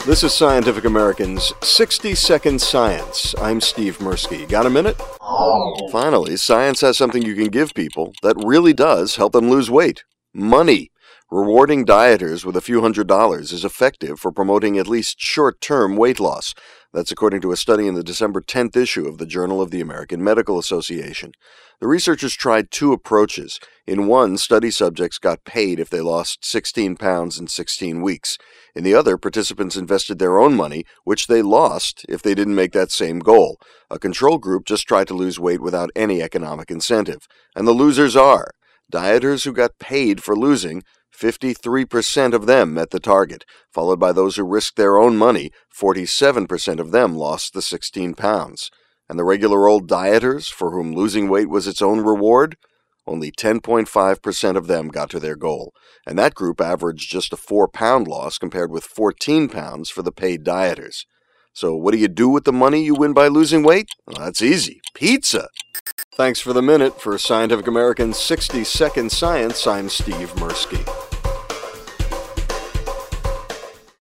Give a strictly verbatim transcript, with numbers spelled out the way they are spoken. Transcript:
This is Scientific American's sixty second Science. I'm Steve Mirsky. Got a minute? Finally, science has something you can give people that really does help them lose weight. Money. Rewarding dieters with a few hundred dollars is effective for promoting at least short-term weight loss. That's according to a study in the December tenth issue of the Journal of the American Medical Association. The researchers tried two approaches. In one, study subjects got paid if they lost sixteen pounds in sixteen weeks. In the other, participants invested their own money, which they lost if they didn't make that same goal. A control group just tried to lose weight without any economic incentive. And the losers are dieters who got paid for losing. fifty-three percent of them met the target, followed by those who risked their own money. forty-seven percent of them lost the sixteen pounds. And the regular old dieters, for whom losing weight was its own reward? Only ten point five percent of them got to their goal, and that group averaged just a four pound loss compared with fourteen pounds for the paid dieters. So what do you do with the money you win by losing weight? Well, that's easy. Pizza! Thanks for the minute. For Scientific American's sixty second Science, I'm Steve Mirsky.